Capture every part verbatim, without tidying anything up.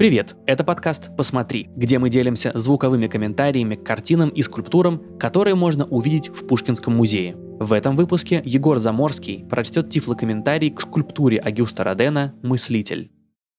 Привет! Это подкаст «Посмотри», где мы делимся звуковыми комментариями к картинам и скульптурам, которые можно увидеть в Пушкинском музее. В этом выпуске Егор Заморский прочтет тифлокомментарий к скульптуре Огюста Родена «Мыслитель».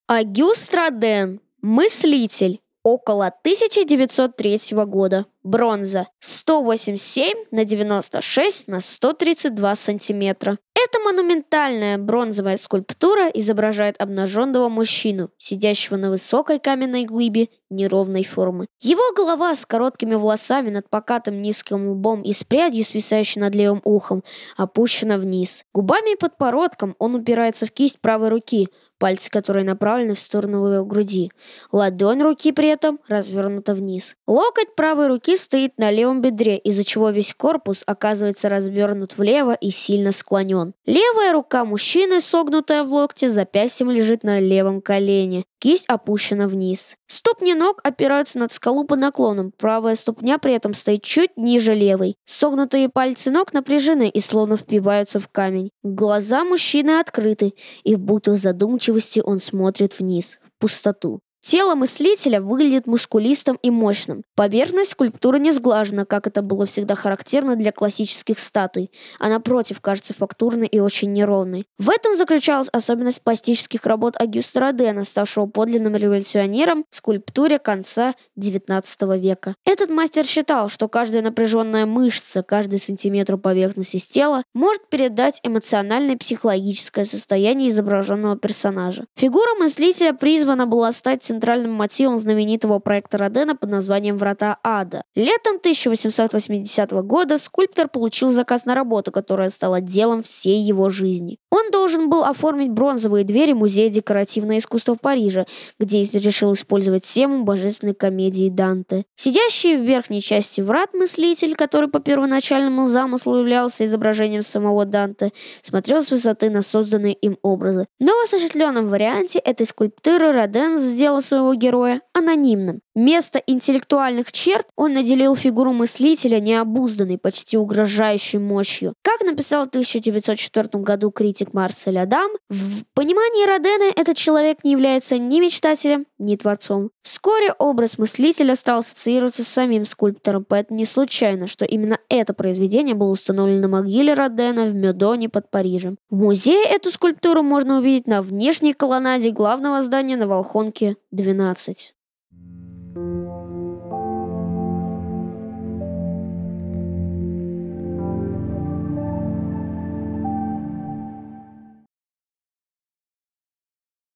Огюст Роден. Мыслитель. Около тысяча девятьсот третьего года. Бронза. сто восемьдесят семь на девяносто шесть на сто тридцать два сантиметра. Эта монументальная бронзовая скульптура изображает обнаженного мужчину, сидящего на высокой каменной глыбе неровной формы. Его голова с короткими волосами над покатым низким лбом и с прядью, свисающей над левым ухом, опущена вниз. Губами и подбородком он упирается в кисть правой руки, пальцы которой направлены в сторону его груди. Ладонь руки при этом развернута вниз. Локоть правой руки стоит на левом бедре, из-за чего весь корпус оказывается развернут влево и сильно склонен. Левая рука мужчины, согнутая в локте, запястьем лежит на левом колене. Кисть опущена вниз. Ступни ног опираются над скалу под наклоном. Правая ступня при этом стоит чуть ниже левой. Согнутые пальцы ног напряжены и словно впиваются в камень. Глаза мужчины открыты, и будто в задумчивости он смотрит вниз, в пустоту. Тело мыслителя выглядит мускулистым и мощным. Поверхность скульптуры не сглажена, как это было всегда характерно для классических статуй, а напротив кажется фактурной и очень неровной. В этом заключалась особенность пластических работ Огюста Родена, ставшего подлинным революционером в скульптуре конца девятнадцатого века. Этот мастер считал, что каждая напряженная мышца, каждый сантиметр поверхности тела может передать эмоциональное и психологическое состояние изображенного персонажа. Фигура мыслителя призвана была стать центральным мотивом знаменитого проекта Родена под названием «Врата ада». Летом тысяча восемьсот восьмидесятого года скульптор получил заказ на работу, которая стала делом всей его жизни. Он должен был оформить бронзовые двери Музея декоративного искусства в Париже, где решил использовать тему божественной комедии Данте. Сидящий в верхней части врат мыслитель, который по первоначальному замыслу являлся изображением самого Данте, смотрел с высоты на созданные им образы. Но в осуществленном варианте этой скульптуры Роден сделал своего героя анонимным. Вместо интеллектуальных черт он наделил фигуру мыслителя необузданной, почти угрожающей мощью. Как написал в тысяча девятьсот четвёртом году критик Марсель Адам, в понимании Родена этот человек не является ни мечтателем, ни творцом. Вскоре образ мыслителя стал ассоциироваться с самим скульптором, поэтому не случайно, что именно это произведение было установлено на могиле Родена в Мёдоне под Парижем. В музее эту скульптуру можно увидеть на внешней колоннаде главного здания на Волхонке двенадцать.